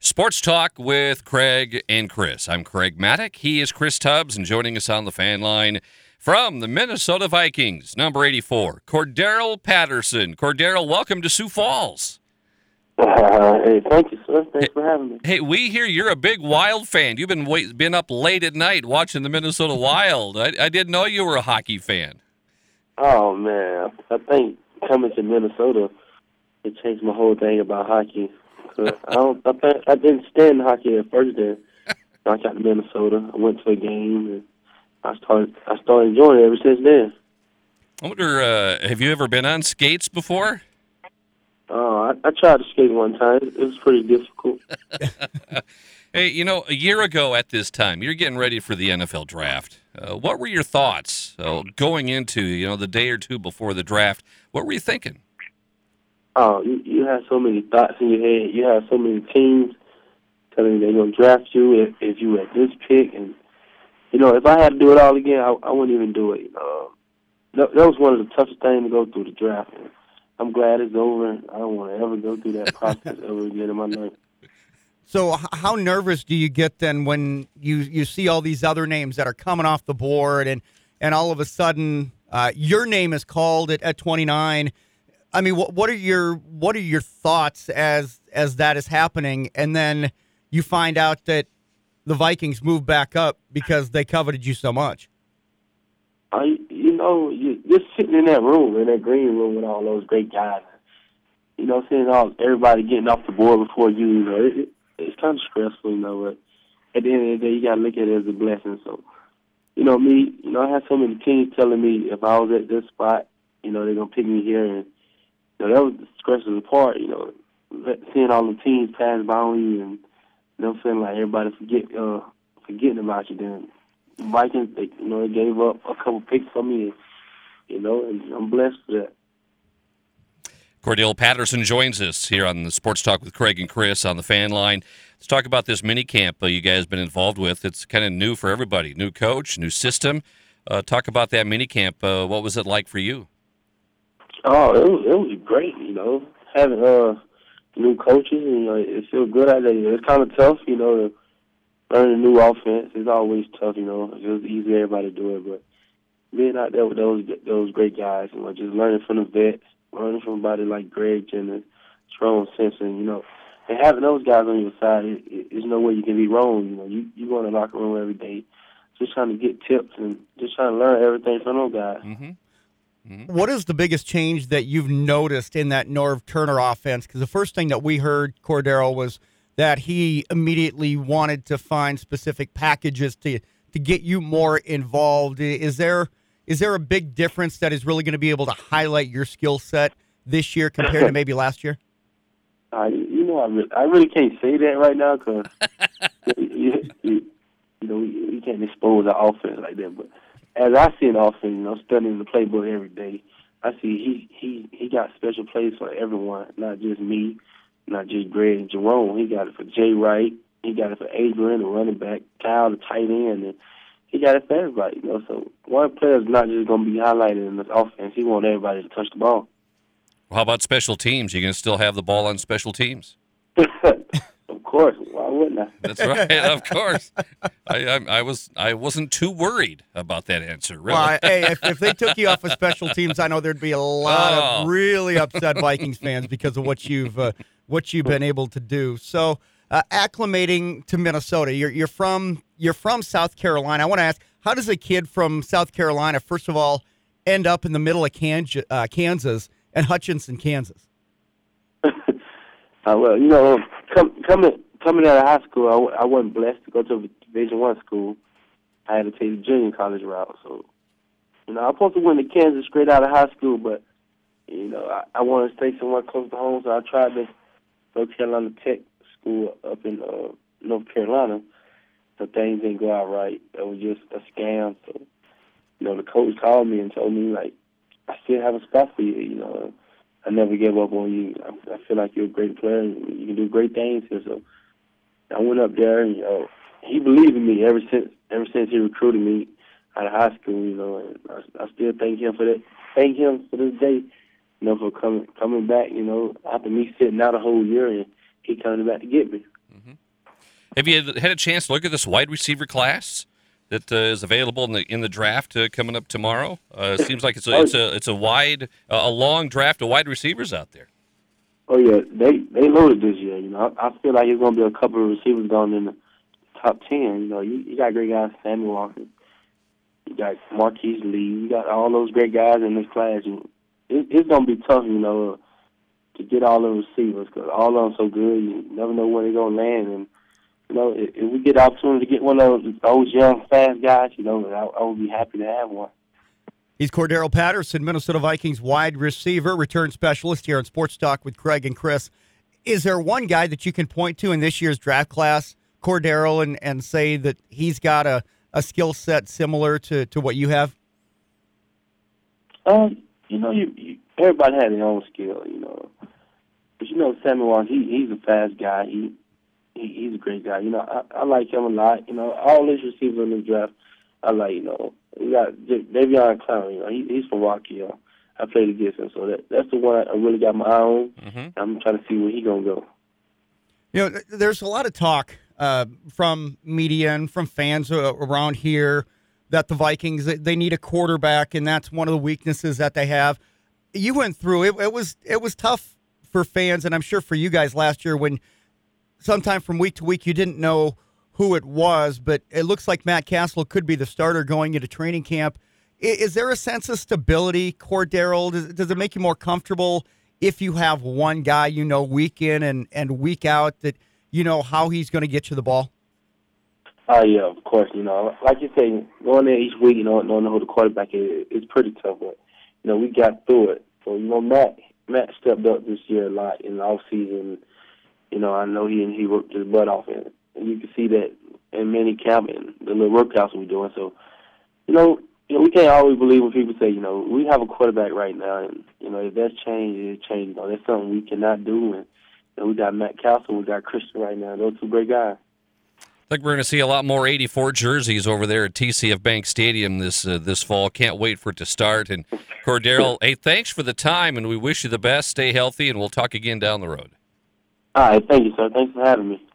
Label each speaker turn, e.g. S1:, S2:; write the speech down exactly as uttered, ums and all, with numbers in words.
S1: Sports Talk with Craig and Chris. I'm Craig Maddock. He is Chris Tubbs, and joining us on the fan line from the Minnesota Vikings, number eighty-four, Cordarrelle Patterson. Cordarrelle, welcome to Sioux Falls.
S2: Uh, hey, thank you, sir. Thanks hey, for having me.
S1: Hey, we hear you're a big Wild fan. You've been wait, been up late at night watching the Minnesota Wild. I, I didn't know you were a hockey fan.
S2: Oh, man. I think coming to Minnesota, it changed my whole thing about hockey. Cause I don't. I, think, I didn't stand hockey at first. Then I got to Minnesota. I went to a game, and I started. I started enjoying it ever since then.
S1: I wonder, uh, have you ever been on skates before?
S2: Oh, I, I tried to skate one time. It was pretty difficult.
S1: Hey, you know, a year ago at this time, you're getting ready for the N F L draft. Uh, what were your thoughts uh, going into, you know, the day or two before the draft? What were you thinking?
S2: Oh, you, you have so many thoughts in your head. You have so many teams telling you they're going to draft you if, if you at this pick. And, you know, if I had to do it all again, I, I wouldn't even do it. You know, that, that was one of the toughest things to go through the draft. And I'm glad it's over. I don't want to ever go through that process ever again in my life.
S3: So how nervous do you get then when you, you see all these other names that are coming off the board and, and all of a sudden uh, your name is called at, at twenty-nine? I mean, what, what are your what are your thoughts as as that is happening? And then you find out that the Vikings moved back up because they coveted you so much.
S2: I, you know, you, you're sitting in that room, in that green room with all those great guys. You know, seeing all everybody getting off the board before you, you know, it, it's kind of stressful, you know, but at the end of the day, you got to look at it as a blessing. So, you know, me, you know, I had so many teams telling me if I was at this spot, you know, they're going to pick me here. And, you know, that was the stressful part, you know, seeing all the teams pass by on you and, you know, feeling like everybody forget, uh, forgetting about you. Then the Vikings, they, you know, they gave up a couple picks for me, and, you know, and I'm blessed for that.
S1: Cordarrelle Patterson joins us here on the Sports Talk with Craig and Chris on the fan line. Let's talk about this mini camp uh, you guys have been involved with. It's kind of new for everybody. New coach, new system. Uh, talk about that mini camp. Uh, what was it like for you?
S2: Oh, it was, it was great, you know, having uh, new coaches. You know, it feels good out there. It's kind of tough, you know, to learn a new offense. It's always tough, you know. It was easy for everybody to do it, but being out there with those those great guys, you know, just learning from the vets, learning from somebody like Greg Jenner, Jerome Simpson, you know, and having those guys on your side, it, it, there's no way you can be wrong. You know, you you go in the locker room every day, just trying to get tips and just trying to learn everything from those guys.
S1: Mm-hmm. Mm-hmm.
S3: What is the biggest change that you've noticed in that Norv Turner offense? Because the first thing that we heard, Cordarrelle, was that he immediately wanted to find specific packages to to get you more involved. Is there is there a big difference that is really going to be able to highlight your skill set this year compared to maybe last year?
S2: Uh, you know, I really, I really can't say that right now because you, you, you know we, we can't expose the offense like that. But as I see an offense, you know, studying the playbook every day, I see he he he got special plays for everyone, not just me, not just Greg and Jerome. He got it for Jay Wright. He got it for Adrian, the running back, Kyle, the tight end, and he got it for everybody. You know, so one player's not just going to be highlighted in this offense. He wants everybody to touch the ball.
S1: Well, how about special teams? You can still have the ball on special teams?
S2: Of course. Why wouldn't I?
S1: That's right. Of course. I, I, I was I wasn't too worried about that answer. Really.
S3: Well, hey, if, if they took you off of special teams, I know there'd be a lot
S1: Oh.
S3: of really upset Vikings fans because of what you've uh, what you've been able to do. So, uh, acclimating to Minnesota, you're you're from you're from South Carolina. I want to ask, how does a kid from South Carolina, first of all, end up in the middle of Kansas, uh, Kansas and Hutchinson, Kansas?
S2: uh, well, you know, com- coming coming out of high school, I, w- I wasn't blessed to go to a Division One school. I had to take the junior college route. So, you know, I was supposed to win to Kansas straight out of high school, but you know, I, I wanted to stay somewhere close to home, so I tried to North Carolina Tech school up in uh, North Carolina. So things didn't go out right. It was just a scam. So, you know, the coach called me and told me, like, I still have a spot for you. You know, I never gave up on you. I, I feel like you're a great player and you can do great things here. So I went up there and, you know, he believed in me ever since ever since he recruited me out of high school, you know, and I, I still thank him for that. Thank him for this day, you know, for coming coming back, you know, after me sitting out a whole year and he coming back to get me.
S1: Mm-hmm. Have you had a chance to look at this wide receiver class that uh, is available in the in the draft uh, coming up tomorrow? Uh, it seems like it's a it's a it's a wide a long draft of wide receivers out there.
S2: Oh yeah, they they loaded this year. You know, I, I feel like there's gonna be a couple of receivers going in the top ten. You know, you, you got great guys, Sammy Walker, you got Marquise Lee, you got all those great guys in this class. You, it, it's gonna be tough, you know, to get all those receivers because all of them so good. You never know where they're gonna land, and you know, if, if we get the opportunity to get one of those, those young, fast guys, you know, I, I would be happy to have one.
S3: He's Cordero Patterson, Minnesota Vikings wide receiver, return specialist here on Sports Talk with Craig and Chris. Is there one guy that you can point to in this year's draft class, Cordero, and, and say that he's got a, a skill set similar to, to what you have?
S2: Um, you know, you, you, everybody has their own skill, you know. But, you know, Sammy Walker, he, he's a fast guy. He, he He's a great guy. You know, I, I like him a lot. You know, all these receivers in the draft, I like, you know. We got Davion Clown, you know, he, he's from Rock Hill. I played against him, so that, that's the one I really got my eye on. Mm-hmm. I'm trying to see where he's going to go.
S3: You know, there's a lot of talk uh, from media and from fans uh, around here that the Vikings, they need a quarterback, and that's one of the weaknesses that they have. You went through it. It was, it was tough for fans, and I'm sure for you guys last year when sometime from week to week you didn't know who it was, but it looks like Matt Castle could be the starter going into training camp. Is, is there a sense of stability, Cordero? Does, does it make you more comfortable if you have one guy you know week in and, and week out that you know how he's going to get you the ball?
S2: Oh, uh, yeah, of course. You know, like you say, going there each week, you know, knowing who the quarterback is, it's pretty tough. But, you know, we got through it. So, you know, Matt Matt stepped up this year a lot in the offseason. You know, I know he he worked his butt off in it. And you can see that in many camp and the little workouts we're doing. So, you know, you know, we can't always believe when people say, you know, we have a quarterback right now, and, you know, if that's changed, it's changed. You know, that's something we cannot do. And, you know, we got Matt Castle, we got Christian right now. Those two great guys.
S1: I think we're going to see a lot more eighty-four jerseys over there at T C F Bank Stadium this uh, this fall. Can't wait for it to start. And, Cordero, hey, thanks for the time, and we wish you the best. Stay healthy, and we'll talk again down the road.
S2: All right. Thank you, sir. Thanks for having me.